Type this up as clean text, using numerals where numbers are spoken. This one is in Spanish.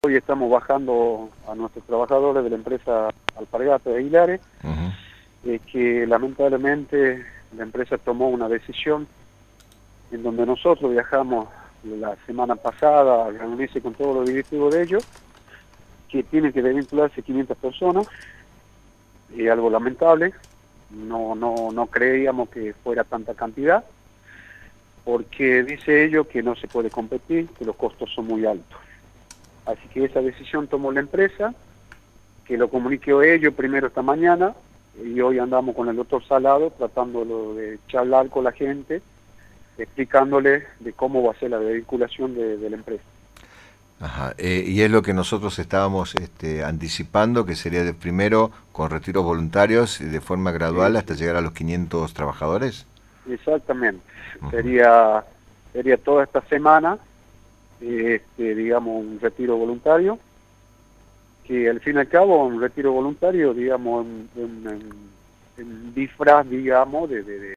Hoy estamos bajando a nuestros trabajadores de la empresa Alpargatas de Aguilares, que lamentablemente la empresa tomó una decisión en donde nosotros viajamos la semana pasada a reunirse con todos los directivos de ellos, que tienen que desvincularse 500 personas, y algo lamentable. No creíamos que fuera tanta cantidad, porque dice ellos que no se puede competir, que los costos son muy altos. Así que esa decisión tomó la empresa, que lo comuniqué ellos primero esta mañana, y hoy andamos con el doctor Salado tratando de charlar con la gente, explicándole de cómo va a ser la desvinculación de la empresa. Ajá, y es lo que nosotros estábamos anticipando, que sería de primero con retiros voluntarios y de forma gradual hasta Sí, llegar a los 500 trabajadores. exactamente. Ujú. Sería toda esta semana, digamos, un retiro voluntario, que al fin y al cabo un retiro voluntario, digamos, en disfraz, digamos, de